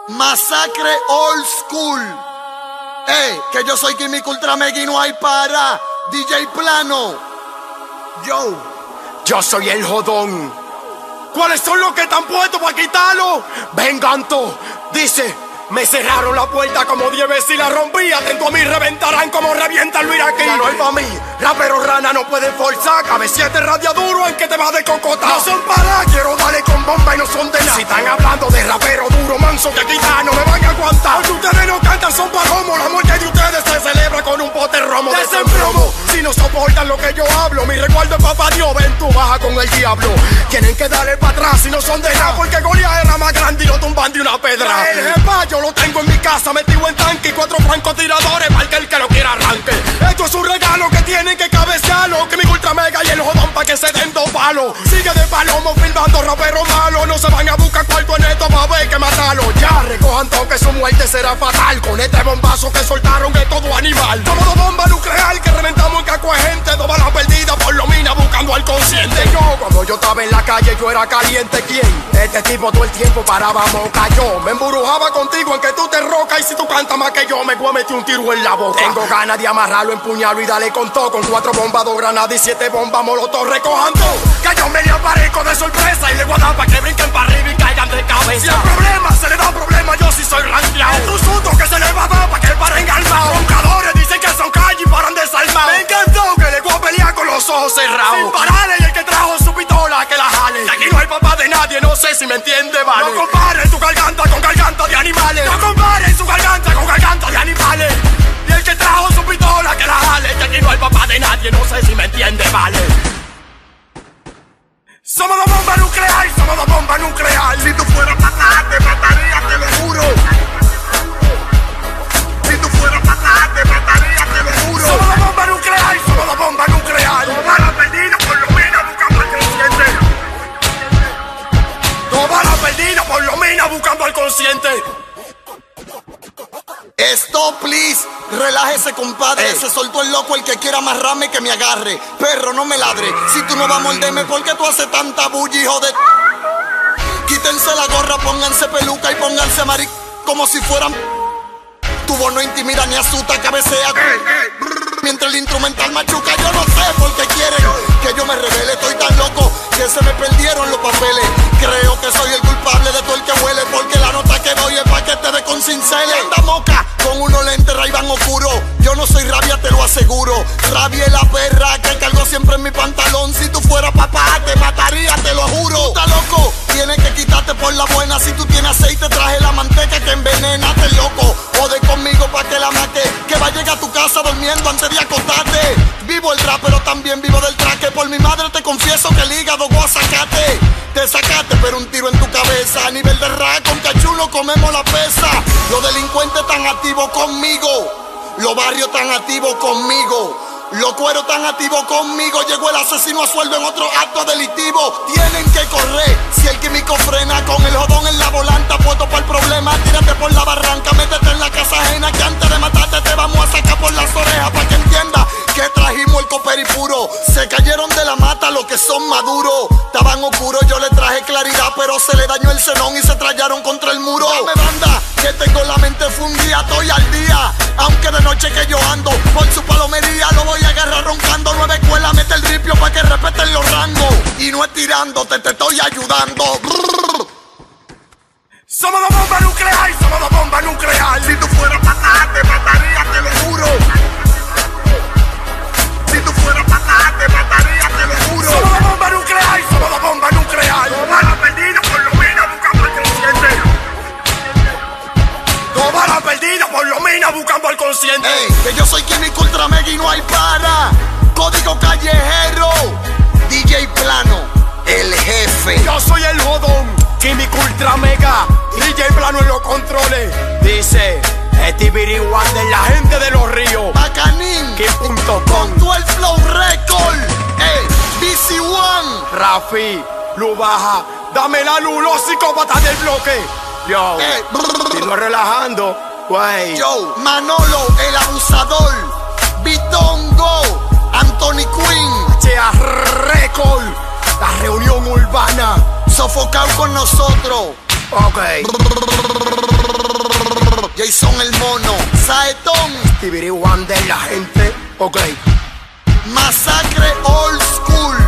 Masacre Old School. Que yo soy Químico Ultra Mega y no hay para. DJ Plano. Yo soy el jodón. ¿Cuáles son los que están puestos para quitarlo? Venganto, dice. Me cerraron la puerta como 10 veces y la rompí. Atento a mí, reventarán como revienta el Iraquí. Ya no es pa' mí, rapero rana no puede forzar. Cabe 7 radia duro en que te va de cocota. No son para, quiero darle con bomba y no son de nada. Si están hablando de rapero duro, manso que quitar, no me van a aguantar. Porque ustedes no cantan, son palomos. La muerte de ustedes se celebra con un pote romo. Desemplomo, si no soportan lo que yo hablo. Mi recuerdo es papá Dios, ven tú baja con el diablo. Tienen que darle para atrás si no son de nada. Porque Goliat era más grande y lo tumban de una pedra. El jefa yo lo tengo en mi casa metido en tanque y 4 francotiradores para que el que lo quiera arranque. Esto es un regalo que tienen que cabecearlo. Que mi Ultra Mega y el jodón pa' que se den 2 palos. Sigue de palomo filmando rapero malo. No se van a buscar cuarto en esto pa' ver que matarlo. Ya recojan todo que su muerte será fatal. Con este bombazo que soltaron de todo animal. Somos 2 bombas nuclear que reventamos en caco de gente. 2 balas perdidas por lo mina buscando al consciente. Cuando yo estaba en la calle yo era caliente. ¿Quién? Este tipo todo el tiempo paraba moca. Yo me emburujaba contigo en que tú te rocas. Y si tú cantas más que yo me voy a meter un tiro en la boca. Tengo ganas de amarrarlo, empuñarlo y darle con todo. Con 4 bombas, 2 granadas y 7 bombas molotov. Recojan todo, que yo me le aparezco de sorpresa. Y le voy a dar pa' que brinquen para arriba y caigan de cabeza. Si el problema se le da problema, yo sí soy ranqueado. Es un susto que se le va a dar pa' que paren calmados. Roncadores dicen que son calle y paran desarmados. Me encantó que le voy a pelear con los ojos cerrados. Sin pararle y el que trajo su pistola que la jale. Y aquí no hay papá de nadie, no sé si me entiende, vale. No comparen tu garganta con garganta de animales. No comparen su garganta con garganta de animales. Y el que trajo su pistola que la jale. Y aquí no hay papá de nadie, no sé si me entiende, vale. Somos 2 bombas nuclear, somos 2 bombas nuclear. Si tú fueras papá, te mataría, te lo juro. Si tú fueras papá, te mataría, te lo juro. Somos 2 bombas nuclear, somos 2 bombas nuclear. 2 balas perdidas, por lo menos buscando al consciente. 2 balas perdidas, por lo menos buscando al consciente. Stop, please. Relájese, compadre. Se soltó el loco, el que quiera amarrarme que me agarre. Perro, no me ladre. Si tú no vas a morderme, ¿por qué tú haces tanta bulla, hijo de...? Quítense la gorra, pónganse peluca y pónganse como si fueran... Tu voz no intimida ni asusta, cabecea. Mientras el instrumental machuca, yo no sé por qué quieren que yo me revele. Estoy tan loco que se me perdieron los papeles. Creo que soy el culpable de todo el que huele, porque la nota que doy es paquete de con cincele. Anda moca con unos lentes Ray-Ban oscuro. Yo no soy rabia, te lo aseguro. Rabia es la perra que cargo siempre en mi pantalón. Si tú fueras papá, te mataría, te lo juro. Tú estás loco, tienes que quitarte por la buena. Si tú tienes aceite, traje la manteca que envenena. Te loco, jode conmigo pa' que la mate. Que va a llegar a tu casa durmiendo antes de acostarte. Vivo el rap, pero también vivo del traque. Por mi madre te confieso que el hígado voy a sacarte. Te sacaste, pero un tiro en tu cabeza. A nivel de rap, con cachulo comemos la pesa. Los delincuentes tan activos conmigo. Los barrios tan activos conmigo. Los cueros tan activos conmigo. Llegó el asesino a sueldo en otro acto delictivo. Tienen que correr. Si el químico frena con el jodón en la volanta, puesto para el problema, tírate por la barranca, métete en la casa ajena, que antes de matarte te vamos a sacar por las orejas, para que entiendas que trajimos el copper y puro. Se cayeron de la mata los que son maduros. Estaban oscuros, yo le traje claridad, pero se le dañó el xenón y se trallaron contra el muro. Dame banda, que tengo la mente fundida, estoy al día. Aunque de noche que yo ando, por su palomería lo voy a agarrar roncando. 9 escuelas, mete el ripio pa' que respeten los rangos. Y no es tirándote, te estoy ayudando. Somos 2 bombas nuclear, somos 2 bombas nuclear. Si tú fueras papá, te mataría, te lo juro. Si tú fueras papá, te mataría, te lo juro. Somos 2 bombas nuclear, somos 2 bombas nuclear. 2 balas perdidas, por lo menos buscando al consciente. 2 balas perdidas, por lo menos buscando al consciente. Que yo soy Químico Ultra Mega y no hay para. Código callejero. DJ Plano, el jefe. Yo soy el jodón, Químico Ultra Mega. DJ Plano en los controles. Dice Stevie Wonder, la gente de los ríos. Bacanín. Kim.com. Con tu el flow record. BC One. Rafi, luz baja. Dame la luz, los psicópatas del bloque. Yo, sigo relajando, güey. Yo, Manolo, el abusador. Bitongo, Anthony Quinn. HA Record, la reunión urbana. Sofocado con nosotros. Ok. Jason el mono, Saetón, Tibiri One de la gente, ok. Masacre Old School.